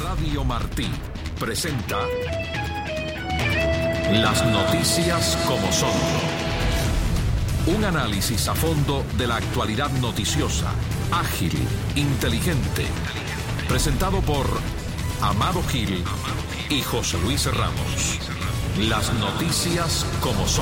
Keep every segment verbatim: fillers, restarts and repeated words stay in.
Radio Martí presenta Las noticias como son. Un análisis a fondo de la actualidad noticiosa, ágil, inteligente. Presentado por Amado Gil y José Luis Ramos. Las noticias como son.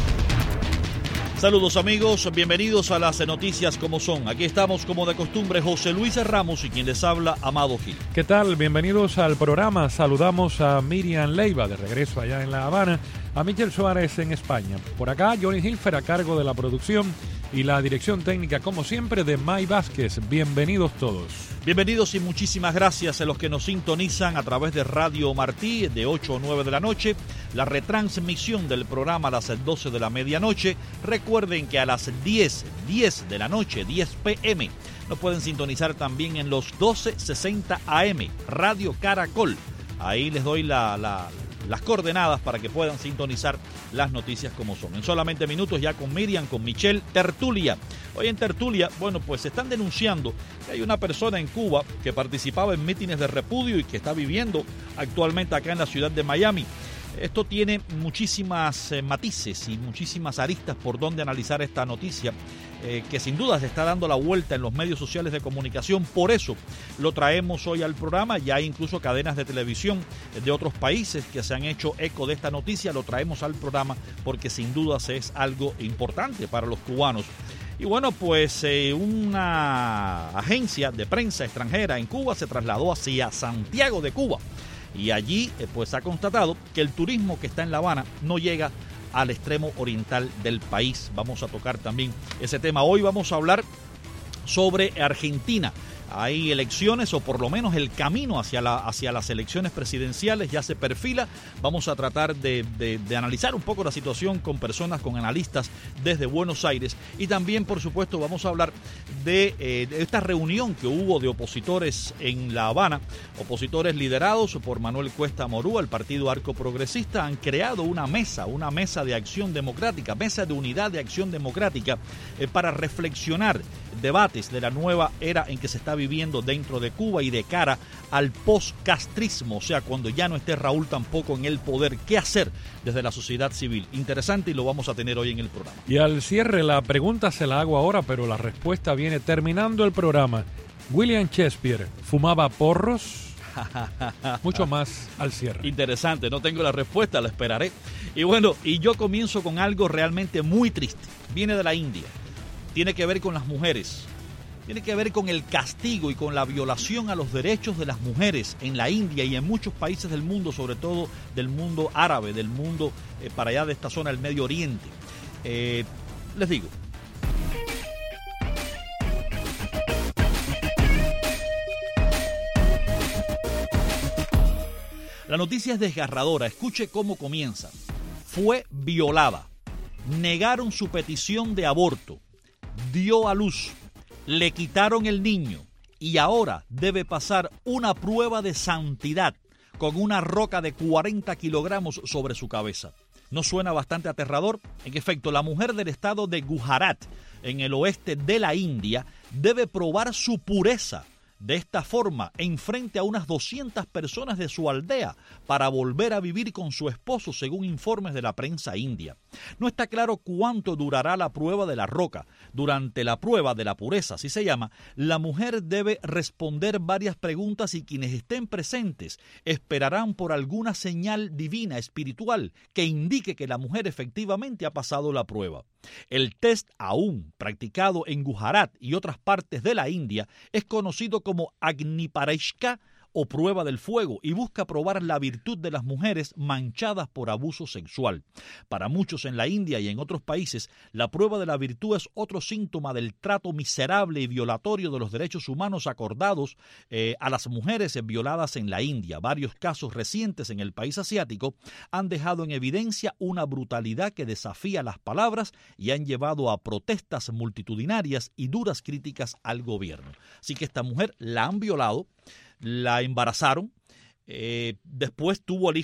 Saludos amigos, bienvenidos a las noticias como son. Aquí estamos como de costumbre José Luis Ramos y quien les habla Amado Gil. ¿Qué tal? Bienvenidos al programa. Saludamos a Miriam Leiva de regreso allá en La Habana, a Michel Suárez en España. Por acá Johnny Hilfer a cargo de la producción y la dirección técnica como siempre de May Vázquez. Bienvenidos todos. Bienvenidos y muchísimas gracias a los que nos sintonizan a través de Radio Martí de ocho a nueve de la noche, la retransmisión del programa a las doce de la medianoche. Recuerden que a las diez, diez de la noche, diez pe eme, nos pueden sintonizar también en los doce sesenta a eme, Radio Caracol. Ahí les doy la, la, las coordenadas para que puedan sintonizar las noticias como son. En solamente minutos ya con Miriam, con Michelle, tertulia. Hoy en tertulia, bueno, pues se están denunciando que hay una persona en Cuba que participaba en mítines de repudio y que está viviendo actualmente acá en la ciudad de Miami. Esto tiene muchísimas eh, matices y muchísimas aristas por donde analizar esta noticia, eh, que sin duda se está dando la vuelta en los medios sociales de comunicación. Por eso lo traemos hoy al programa. Ya hay incluso cadenas de televisión de otros países que se han hecho eco de esta noticia. Lo traemos al programa porque sin duda es algo importante para los cubanos. Y bueno, pues eh, una agencia de prensa extranjera en Cuba se trasladó hacia Santiago de Cuba. Y allí eh, pues ha constatado que el turismo que está en La Habana no llega al extremo oriental del país. Vamos a tocar también ese tema. Hoy vamos a hablar sobre Argentina. Hay elecciones, o por lo menos el camino hacia, la, hacia las elecciones presidenciales ya se perfila. Vamos a tratar de, de, de analizar un poco la situación con personas, con analistas desde Buenos Aires. Y también, por supuesto, vamos a hablar de, eh, de esta reunión que hubo de opositores en La Habana. Opositores liderados por Manuel Cuesta Morúa, el Partido Arco Progresista, han creado una mesa, una mesa de acción democrática, mesa de unidad de acción democrática, eh, para reflexionar debates de la nueva era en que se está viviendo dentro de Cuba y de cara al post-castrismo, o sea, cuando ya no esté Raúl tampoco en el poder. ¿Qué hacer desde la sociedad civil? Interesante, y lo vamos a tener hoy en el programa. Y al cierre, la pregunta se la hago ahora, pero la respuesta viene terminando el programa. ¿William Shakespeare fumaba porros? Mucho más al cierre. Interesante, no tengo la respuesta, la esperaré. Y bueno, y yo comienzo con algo realmente muy triste. Viene de la India. Tiene que ver con las mujeres. Tiene que ver con el castigo y con la violación a los derechos de las mujeres en la India y en muchos países del mundo, sobre todo del mundo árabe, del mundo eh, para allá de esta zona del Medio Oriente. Eh, les digo. La noticia es desgarradora. Escuche cómo comienza. Fue violada. Negaron su petición de aborto. Dio a luz. Le quitaron el niño y ahora debe pasar una prueba de santidad con una roca de cuarenta kilogramos sobre su cabeza. ¿No suena bastante aterrador? En efecto, la mujer del estado de Gujarat, en el oeste de la India, debe probar su pureza de esta forma en frente a unas doscientas personas de su aldea para volver a vivir con su esposo, según informes de la prensa india. No está claro cuánto durará la prueba de la roca. Durante la prueba de la pureza, así se llama, la mujer debe responder varias preguntas y quienes estén presentes esperarán por alguna señal divina, espiritual, que indique que la mujer efectivamente ha pasado la prueba. El test aún practicado en Gujarat y otras partes de la India es conocido como Agni Parishka o prueba del fuego y busca probar la virtud de las mujeres manchadas por abuso sexual. Para muchos en la India y en otros países, la prueba de la virtud es otro síntoma del trato miserable y violatorio de los derechos humanos acordados eh, a las mujeres violadas en la India. Varios casos recientes en el país asiático han dejado en evidencia una brutalidad que desafía las palabras y han llevado a protestas multitudinarias y duras críticas al gobierno. Así que esta mujer la han violado, la embarazaron, eh, después tuvo el hijo,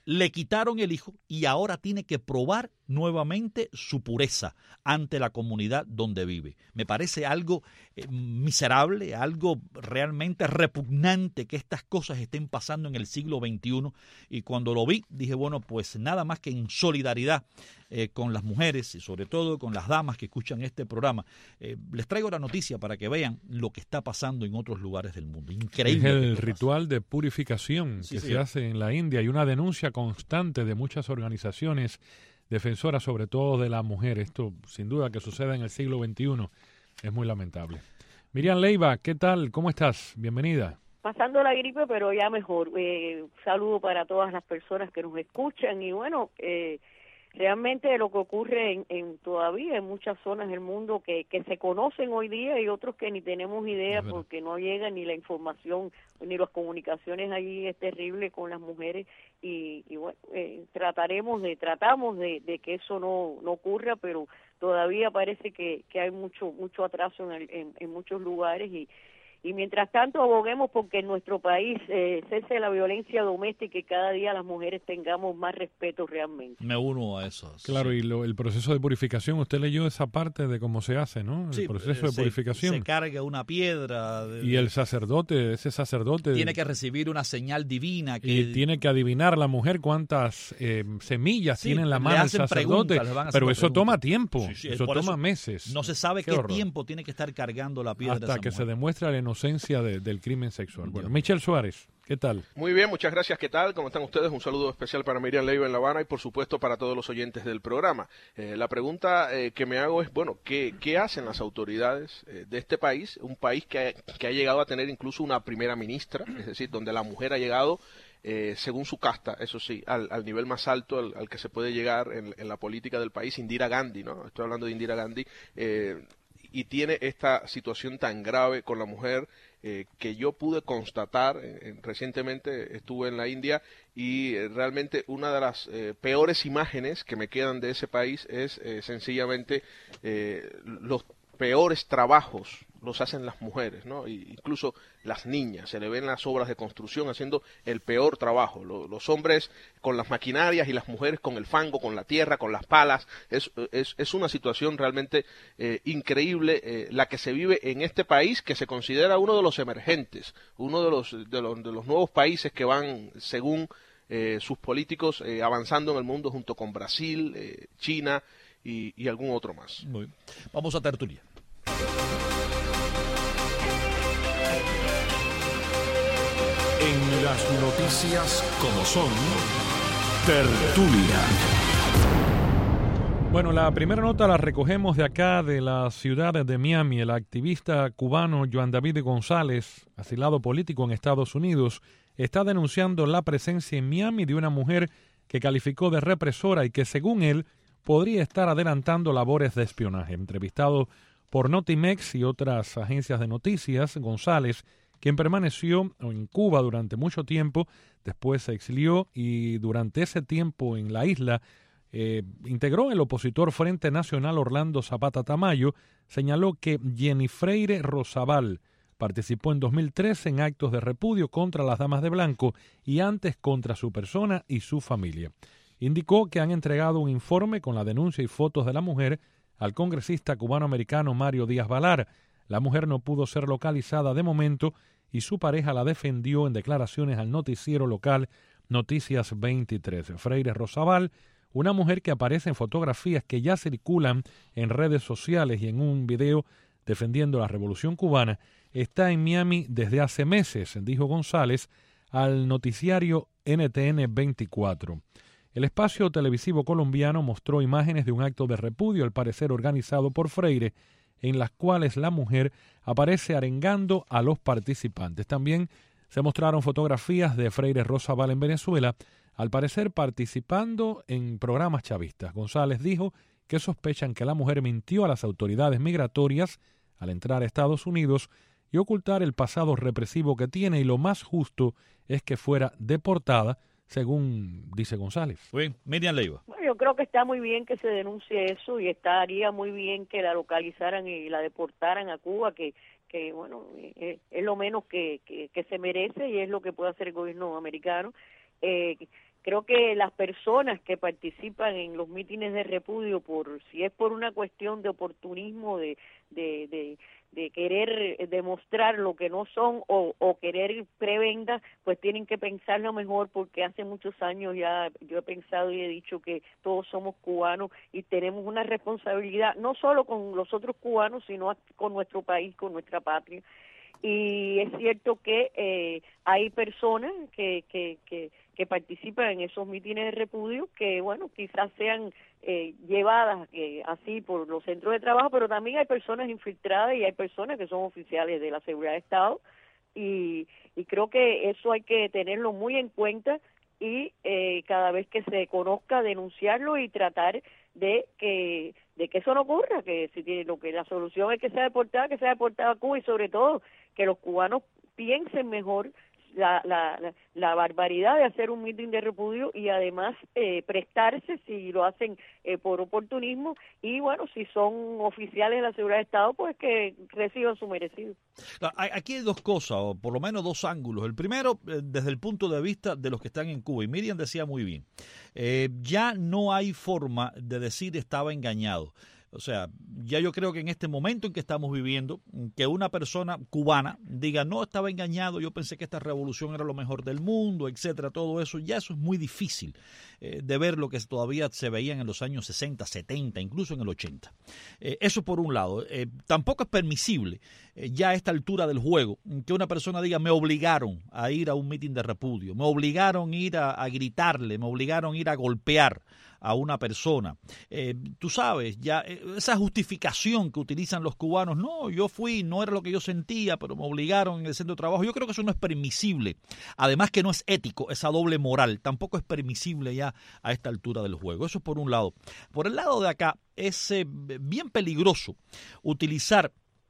le quitaron el hijo y ahora tiene que probar nuevamente su pureza ante la comunidad donde vive. Me parece algo eh, miserable, algo realmente repugnante que estas cosas estén pasando en el siglo veintiuno, y cuando lo vi dije, bueno, pues nada más que en solidaridad eh, con las mujeres y sobre todo con las damas que escuchan este programa, eh, les traigo la noticia para que vean lo que está pasando en otros lugares del mundo. Increíble. Es el ritual de purificación sí, que sí, se sí. hace en la India y una denuncia constante de muchas organizaciones defensoras, sobre todo de la mujer. Esto, sin duda, que suceda en el siglo veintiuno, es muy lamentable. Miriam Leiva, ¿qué tal? ¿Cómo estás? Bienvenida. Pasando la gripe, pero ya mejor. Eh, un saludo para todas las personas que nos escuchan y bueno, eh, realmente lo que ocurre en, en todavía en muchas zonas del mundo que, que se conocen hoy día y otros que ni tenemos idea porque no llega ni la información ni las comunicaciones allí, es terrible con las mujeres y, y bueno, eh, trataremos de, tratamos de, de que eso no, no ocurra, pero todavía parece que, que hay mucho, mucho atraso en, el, en, en muchos lugares y Y mientras tanto aboguemos porque en nuestro país eh, cese la violencia doméstica y cada día las mujeres tengamos más respeto realmente. Me uno a eso. Claro, sí. y lo, el proceso de purificación, usted leyó esa parte de cómo se hace, ¿no? El Sí, proceso de se, purificación. Se carga una piedra. De, y el sacerdote, ese sacerdote... Tiene que recibir una señal divina. Que, y tiene que adivinar la mujer cuántas eh, semillas sí, tiene en la mano el sacerdote. Pero eso preguntas. toma tiempo, sí, sí, eso toma eso meses. No se sabe qué, qué, qué tiempo tiene que estar cargando la piedra. Hasta de que esa se mujer. demuestra la inocencia de, del crimen sexual. Bueno, Michel Suárez, ¿qué tal? Muy bien, muchas gracias. ¿Qué tal? ¿Cómo están ustedes? Un saludo especial para Miriam Leiva en La Habana y, por supuesto, para todos los oyentes del programa. Eh, la pregunta eh, que me hago es, bueno, ¿qué, qué hacen las autoridades eh, de este país? Un país que, que ha llegado a tener incluso una primera ministra, es decir, donde la mujer ha llegado, eh, según su casta, eso sí, al, al nivel más alto al, al que se puede llegar en, en la política del país, Indira Gandhi, ¿no? Estoy hablando de Indira Gandhi, eh, y tiene esta situación tan grave con la mujer, Eh, que yo pude constatar, eh, recientemente estuve en la India y eh, realmente una de las eh, peores imágenes que me quedan de ese país es eh, sencillamente eh, los peores trabajos los hacen las mujeres, ¿no? Y incluso las niñas, se le ven las obras de construcción haciendo el peor trabajo, los, los hombres con las maquinarias y las mujeres con el fango, con la tierra, con las palas. Es, es, es una situación realmente eh, increíble eh, la que se vive en este país, que se considera uno de los emergentes, uno de los, de los, de los nuevos países que van, según eh, sus políticos, eh, avanzando en el mundo junto con Brasil, eh, China y, y algún otro más. Muy bien. Vamos a tertulia. En las noticias como son, tertulia. Bueno, la primera nota la recogemos de acá, de la ciudad de Miami. El activista cubano Joan David González, asilado político en Estados Unidos, está denunciando la presencia en Miami de una mujer que calificó de represora y que, según él, podría estar adelantando labores de espionaje. Entrevistado por Notimex y otras agencias de noticias, González, quien permaneció en Cuba durante mucho tiempo, después se exilió y durante ese tiempo en la isla eh, integró el opositor Frente Nacional Orlando Zapata Tamayo, señaló que Jenny Freire Rosabal participó en dos mil trece en actos de repudio contra las damas de blanco y antes contra su persona y su familia. Indicó que han entregado un informe con la denuncia y fotos de la mujer al congresista cubano-americano Mario Díaz Balar. La mujer no pudo ser localizada de momento y su pareja la defendió en declaraciones al noticiero local Noticias veintitrés. Freire Rosabal, una mujer que aparece en fotografías que ya circulan en redes sociales y en un video defendiendo la revolución cubana, está en Miami desde hace meses, dijo González al noticiario N T N veinticuatro. El espacio televisivo colombiano mostró imágenes de un acto de repudio, al parecer organizado por Freire, en las cuales la mujer aparece arengando a los participantes. También se mostraron fotografías de Freire Rosabal en Venezuela, al parecer participando en programas chavistas. González dijo que sospechan que la mujer mintió a las autoridades migratorias al entrar a Estados Unidos y ocultar el pasado represivo que tiene, y lo más justo es que fuera deportada, según dice González. Bien, Miriam Leiva. Bueno, yo creo que está muy bien que se denuncie eso y estaría muy bien que la localizaran y la deportaran a Cuba, que, que bueno, es, es lo menos que, que, que se merece y es lo que puede hacer el gobierno americano. Eh, creo que las personas que participan en los mítines de repudio, por si es por una cuestión de oportunismo, de de, de de querer demostrar lo que no son o, o querer prebenda, pues tienen que pensarlo mejor, porque hace muchos años ya yo he pensado y he dicho que todos somos cubanos y tenemos una responsabilidad no solo con los otros cubanos, sino con nuestro país, con nuestra patria. Y es cierto que eh, hay personas que, que, que, que participan en esos mítines de repudio que, bueno, quizás sean eh, llevadas eh, así por los centros de trabajo, pero también hay personas infiltradas y hay personas que son oficiales de la seguridad de Estado, y, y creo que eso hay que tenerlo muy en cuenta y eh, cada vez que se conozca denunciarlo y tratar de que de que eso no ocurra, que si tiene, lo que la solución es que sea deportada, que sea deportada a Cuba, y sobre todo que los cubanos piensen mejor la, la, la, la barbaridad de hacer un mitin de repudio y además eh, prestarse si lo hacen eh, por oportunismo, y bueno, si son oficiales de la seguridad de Estado, pues que reciban su merecido. Aquí hay dos cosas, o por lo menos dos ángulos. El primero, desde el punto de vista de los que están en Cuba, y Miriam decía muy bien, eh, ya no hay forma de decir estaba engañado. O sea, ya yo creo que en este momento en que estamos viviendo, que una persona cubana diga, no, estaba engañado, yo pensé que esta revolución era lo mejor del mundo, etcétera, todo eso, ya eso es muy difícil eh, de ver lo que todavía se veían en los años sesenta, setenta, incluso en el ochenta. Eh, eso por un lado. Eh, tampoco es permisible eh, ya a esta altura del juego que una persona diga, me obligaron a ir a un mitin de repudio, me obligaron a ir a, a gritarle, me obligaron a ir a golpear a una persona. Eh, tú sabes, ya eh, esa justificación que utilizan los cubanos, no, yo fui, no era lo que yo sentía, pero me obligaron en el centro de trabajo, yo creo que eso no es permisible. Además que no es ético, esa doble moral, tampoco es permisible ya a esta altura del juego. Eso es por un lado. Por el lado de acá, es eh, bien peligroso utilizar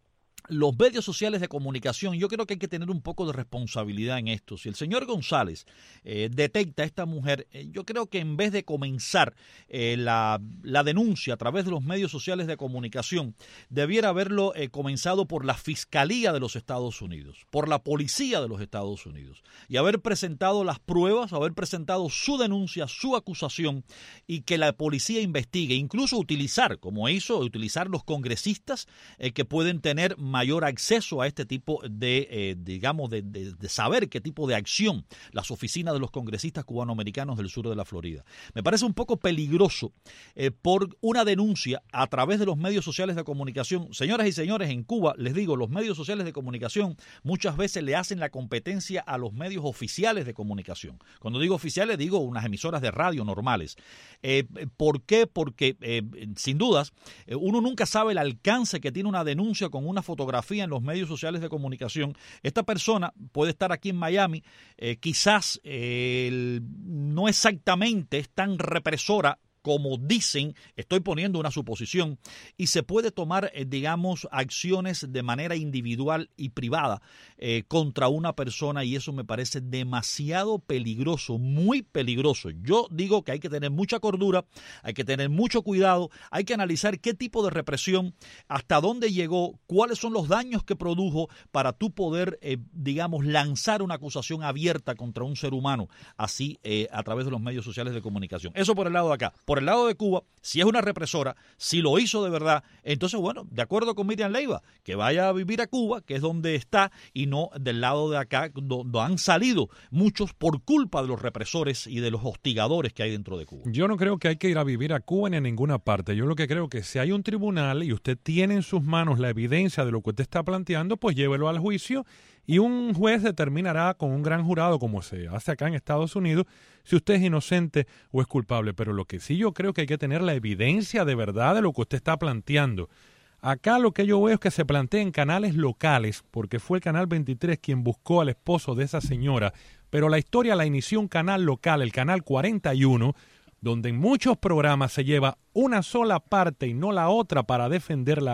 los medios sociales de comunicación. Yo creo que hay que tener un poco de responsabilidad en esto. Si el señor González eh, detecta a esta mujer, eh, yo creo que en vez de comenzar eh, la, la denuncia a través de los medios sociales de comunicación, debiera haberlo eh, comenzado por la Fiscalía de los Estados Unidos, por la Policía de los Estados Unidos, y haber presentado las pruebas, haber presentado su denuncia, su acusación, y que la policía investigue, incluso utilizar, como hizo, utilizar los congresistas eh, que pueden tener mayor acceso a este tipo de, eh, digamos, de, de, de saber qué tipo de acción las oficinas de los congresistas cubanoamericanos del sur de la Florida. Me parece un poco peligroso eh, por una denuncia a través de los medios sociales de comunicación. Señoras y señores, en Cuba, les digo, los medios sociales de comunicación muchas veces le hacen la competencia a los medios oficiales de comunicación. Cuando digo oficiales, digo unas emisoras de radio normales. Eh, ¿Por qué? Porque, eh, sin dudas, eh, uno nunca sabe el alcance que tiene una denuncia con una fotografía en los medios sociales de comunicación. Esta persona puede estar aquí en Miami, eh, quizás eh, no exactamente es tan represora como dicen, estoy poniendo una suposición, y se puede tomar, eh, digamos, acciones de manera individual y privada eh, contra una persona, y eso me parece demasiado peligroso, muy peligroso. Yo digo que hay que tener mucha cordura, hay que tener mucho cuidado, hay que analizar qué tipo de represión, hasta dónde llegó, cuáles son los daños que produjo para tú poder, eh, digamos, lanzar una acusación abierta contra un ser humano, así eh, a través de los medios sociales de comunicación. Eso por el lado de acá. Por el lado de Cuba, si es una represora, si lo hizo de verdad, entonces, bueno, de acuerdo con Miriam Leiva, que vaya a vivir a Cuba, que es donde está, y no del lado de acá, donde han salido muchos por culpa de los represores y de los hostigadores que hay dentro de Cuba. Yo no creo que hay que ir a vivir a Cuba ni a ninguna parte. Yo lo que creo que si hay un tribunal y usted tiene en sus manos la evidencia de lo que usted está planteando, pues llévelo al juicio y un juez determinará con un gran jurado, como se hace acá en Estados Unidos, si usted es inocente o es culpable. Pero lo que sí yo creo que hay que tener la evidencia de verdad de lo que usted está planteando. Acá lo que yo veo es que se plantea en canales locales, porque fue el Canal veintitrés quien buscó al esposo de esa señora, pero la historia la inició un canal local, el Canal cuarenta y uno, donde en muchos programas se lleva una sola parte y no la otra para defender la,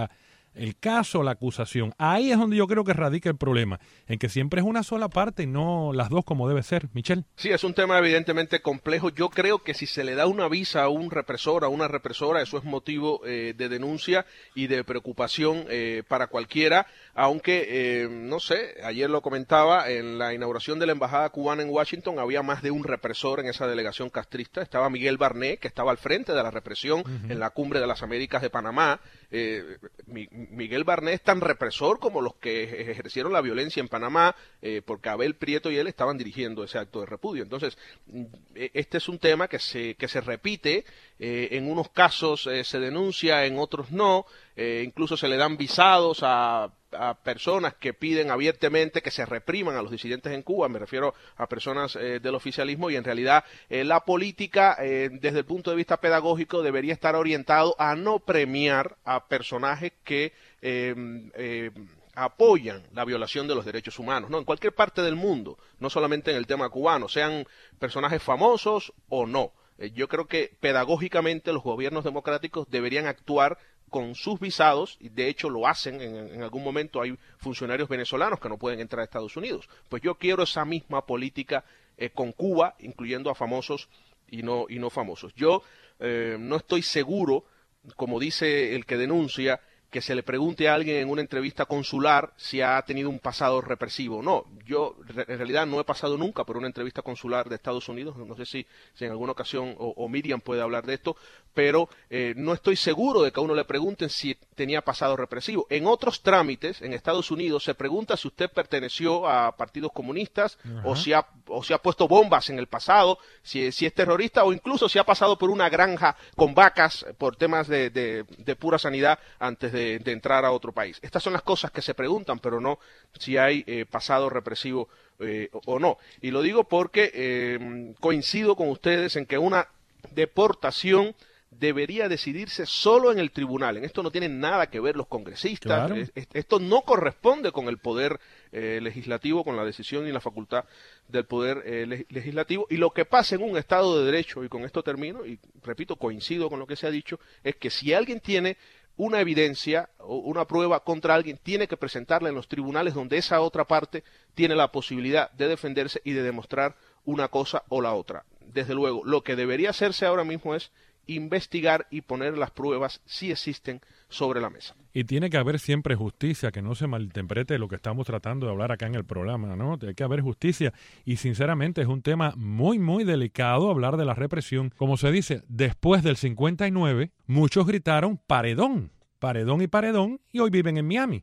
el caso, la acusación. Ahí es donde yo creo que radica el problema, en que siempre es una sola parte y no las dos como debe ser. Michelle. Sí, es un tema evidentemente complejo. Yo creo que si se le da una visa a un represor, a una represora, eso es motivo eh, de denuncia y de preocupación eh, para cualquiera, aunque, eh, no sé, ayer lo comentaba, en la inauguración de la embajada cubana en Washington había más de un represor en esa delegación castrista. Estaba Miguel Barnet, que estaba al frente de la represión uh-huh. en la Cumbre de las Américas de Panamá. Eh, mi, Miguel Barnet es tan represor como los que ejercieron la violencia en Panamá, eh, porque Abel Prieto y él estaban dirigiendo ese acto de repudio. Entonces, este es un tema que se, que se repite, eh, en unos casos eh, se denuncia, en otros no, eh, incluso se le dan visados a a personas que piden abiertamente que se repriman a los disidentes en Cuba, me refiero a personas eh, del oficialismo, y en realidad eh, la política eh, desde el punto de vista pedagógico debería estar orientado a no premiar a personajes que eh, eh, apoyan la violación de los derechos humanos, ¿no? En cualquier parte del mundo, no solamente en el tema cubano, sean personajes famosos o no. Eh, yo creo que pedagógicamente los gobiernos democráticos deberían actuar con sus visados, y de hecho lo hacen, en, en algún momento hay funcionarios venezolanos que no pueden entrar a Estados Unidos. Pues yo quiero esa misma política eh, con Cuba, incluyendo a famosos y no, y no famosos. Yo eh, no estoy seguro, como dice el que denuncia, que se le pregunte a alguien en una entrevista consular si ha tenido un pasado represivo. No, yo en realidad no he pasado nunca por una entrevista consular de Estados Unidos, no sé si, si en alguna ocasión o, o Miriam puede hablar de esto, pero eh, no estoy seguro de que a uno le pregunten si tenía pasado represivo. En otros trámites, en Estados Unidos, se pregunta si usted perteneció a partidos comunistas o si, ha, o si ha puesto bombas en el pasado, si, si es terrorista, o incluso si ha pasado por una granja con vacas por temas de, de, de pura sanidad antes de De, de entrar a otro país. Estas son las cosas que se preguntan, pero no si hay eh, pasado represivo eh, o, o no. Y lo digo porque eh, coincido con ustedes en que una deportación debería decidirse solo en el tribunal. En esto no tienen nada que ver los congresistas. Claro. Es, es, esto no corresponde con el poder eh, legislativo, con la decisión y la facultad del poder eh, le legislativo. Y lo que pasa en un Estado de Derecho, y con esto termino, y repito, coincido con lo que se ha dicho, es que si alguien tiene una evidencia o una prueba contra alguien, tiene que presentarla en los tribunales donde esa otra parte tiene la posibilidad de defenderse y de demostrar una cosa o la otra. Desde luego, lo que debería hacerse ahora mismo es investigar y poner las pruebas, si existen, sobre la mesa. Y tiene que haber siempre justicia, que no se malinterprete lo que estamos tratando de hablar acá en el programa, ¿no? Tiene que haber justicia, y sinceramente es un tema muy, muy delicado hablar de la represión. Como se dice, después del cincuenta y nueve, muchos gritaron paredón, paredón y paredón, y hoy viven en Miami.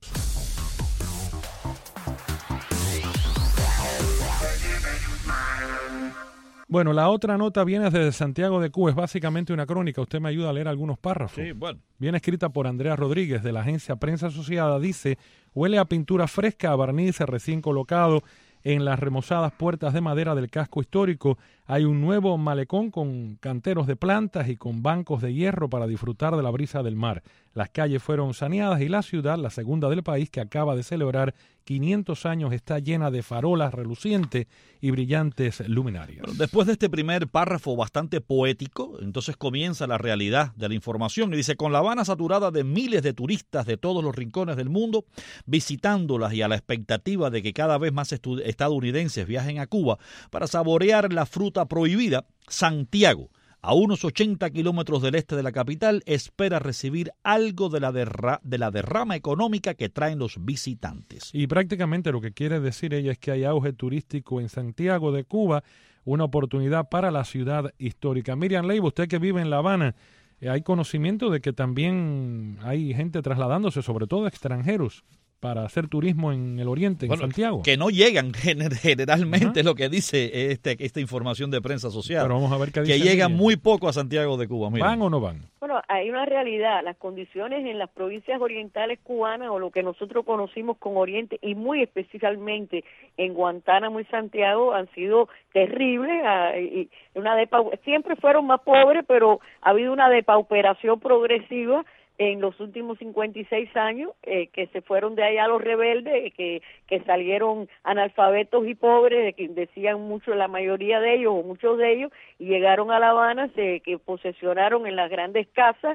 Bueno, la otra nota viene desde Santiago de Cuba, es básicamente una crónica. Usted me ayuda a leer algunos párrafos. Sí, bueno. Viene escrita por Andrea Rodríguez de la agencia Prensa Asociada. Dice: huele a pintura fresca, a barniz recién colocado en las remozadas puertas de madera del casco histórico. Hay un nuevo malecón con canteros de plantas y con bancos de hierro para disfrutar de la brisa del mar. Las calles fueron saneadas y la ciudad, la segunda del país, que acaba de celebrar quinientos años, está llena de farolas relucientes y brillantes luminarias. Bueno, después de este primer párrafo bastante poético, entonces comienza la realidad de la información. Y dice: con La Habana saturada de miles de turistas de todos los rincones del mundo, visitándolas y a la expectativa de que cada vez más estadounidenses viajen a Cuba para saborear la fruta prohibida, Santiago, a unos ochenta kilómetros del este de la capital, espera recibir algo de la, derra de la derrama económica que traen los visitantes. Y prácticamente lo que quiere decir ella es que hay auge turístico en Santiago de Cuba, una oportunidad para la ciudad histórica. Miriam Leiva, usted que vive en La Habana, ¿hay conocimiento de que también hay gente trasladándose, sobre todo extranjeros, para hacer turismo en el oriente, en bueno, Santiago? Que no llegan generalmente, uh-huh. lo que dice este, esta información de Prensa Asociada. Pero vamos a ver qué dice. Que llegan muy poco a Santiago de Cuba. Mira. ¿Van o no van? Bueno, hay una realidad. Las condiciones en las provincias orientales cubanas, o lo que nosotros conocimos como Oriente, y muy especialmente en Guantánamo y Santiago, han sido terribles. Y una depau- siempre fueron más pobres, pero ha habido una depauperación progresiva en los últimos cincuenta y seis años, eh, que se fueron de allá los rebeldes, que, que salieron analfabetos y pobres, que decían mucho, la mayoría de ellos, o muchos de ellos, y llegaron a La Habana, se que posesionaron en las grandes casas,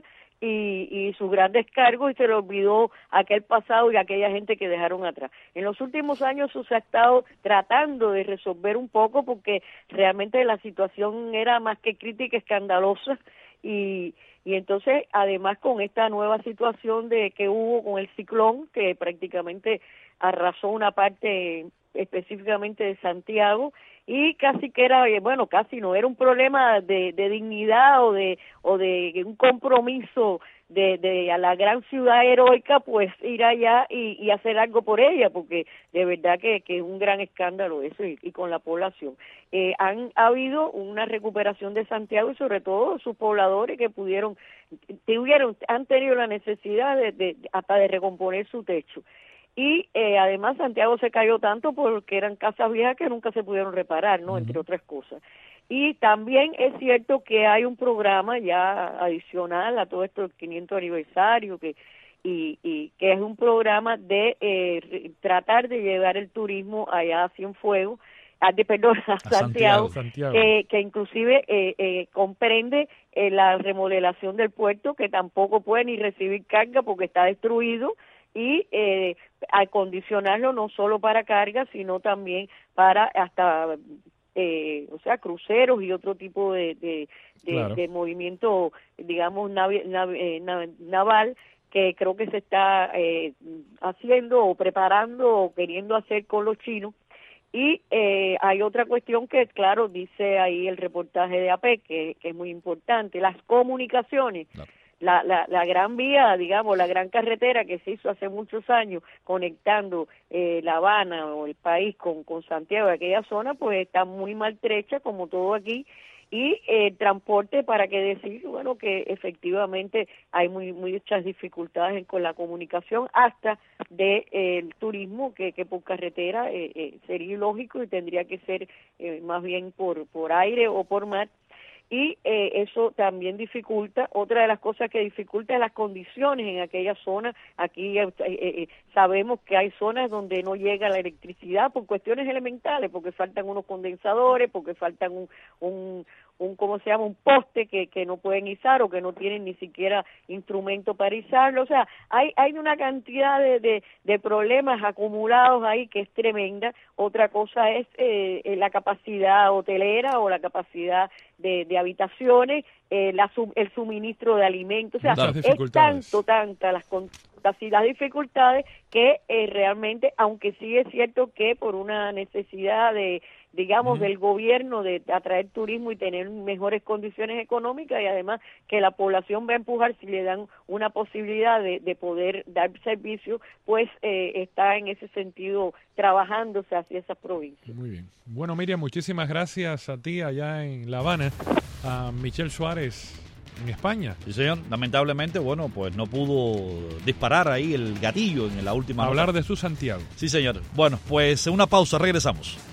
y, y sus grandes cargos y se le olvidó aquel pasado y aquella gente que dejaron atrás. En los últimos años eso se ha estado tratando de resolver un poco porque realmente la situación era más que crítica, escandalosa y, y entonces además con esta nueva situación de que hubo con el ciclón que prácticamente arrasó una parte específicamente de Santiago y casi que era, bueno, casi no, era un problema de, de dignidad o de o de un compromiso de, de a la gran ciudad heroica, pues ir allá y, y hacer algo por ella, porque de verdad que, que es un gran escándalo eso y, y con la población. Eh, han ha habido una recuperación de Santiago y sobre todo sus pobladores que pudieron, tuvieron, han tenido la necesidad de, de hasta de recomponer su techo. Y eh, además Santiago se cayó tanto porque eran casas viejas que nunca se pudieron reparar, ¿no? Uh-huh. Entre otras cosas. Y también es cierto que hay un programa ya adicional a todo esto del quinientos aniversario, que y, y que es un programa de eh, tratar de llevar el turismo allá a Cienfuegos, a, de, perdón, a, a Santiago, Santiago, Santiago. Eh, que inclusive eh, eh, comprende eh, la remodelación del puerto, que tampoco puede ni recibir carga porque está destruido, y eh, acondicionarlo no solo para carga, sino también para hasta, eh, o sea, cruceros y otro tipo de, de, de, claro. de movimiento, digamos, navi, navi, eh, nav, naval, que creo que se está eh, haciendo o preparando o queriendo hacer con los chinos. Y eh, hay otra cuestión que, claro, dice ahí el reportaje de A P E C, que, que es muy importante, las comunicaciones. Claro. La, la, la gran vía, digamos, la gran carretera que se hizo hace muchos años conectando eh, La Habana o el país con, con Santiago, aquella zona, pues está muy maltrecha como todo aquí, y el eh, transporte, para qué decir, bueno, que efectivamente hay muy muchas dificultades en, con la comunicación, hasta de eh, el turismo, que, que por carretera eh, eh, sería ilógico y tendría que ser eh, más bien por, por aire o por mar. Y eh, eso también dificulta, otra de las cosas que dificulta es las condiciones en aquella zona. Aquí eh, eh, sabemos que hay zonas donde no llega la electricidad por cuestiones elementales, porque faltan unos condensadores, porque faltan un, un, un ¿cómo se llama?, un poste que, que no pueden izar o que no tienen ni siquiera instrumento para izarlo. O sea, hay, hay una cantidad de, de, de problemas acumulados ahí que es tremenda. Otra cosa es eh, la capacidad hotelera o la capacidad de, de habitaciones, eh, la, el suministro de alimentos, o sea, es tanto, tanta las, las dificultades que eh, realmente, aunque sí es cierto que por una necesidad de, digamos, uh-huh. del gobierno de atraer turismo y tener mejores condiciones económicas, y además que la población va a empujar si le dan una posibilidad de, de poder dar servicio, pues eh, está en ese sentido trabajándose hacia esas provincias. Muy bien. Bueno, Miriam, muchísimas gracias a ti allá en La Habana, a Michelle Suárez en España. Sí, señor. Lamentablemente, bueno, pues no pudo disparar ahí el gatillo en la última Hablar nota. de su Santiago. Sí, señor. Bueno, pues una pausa, regresamos.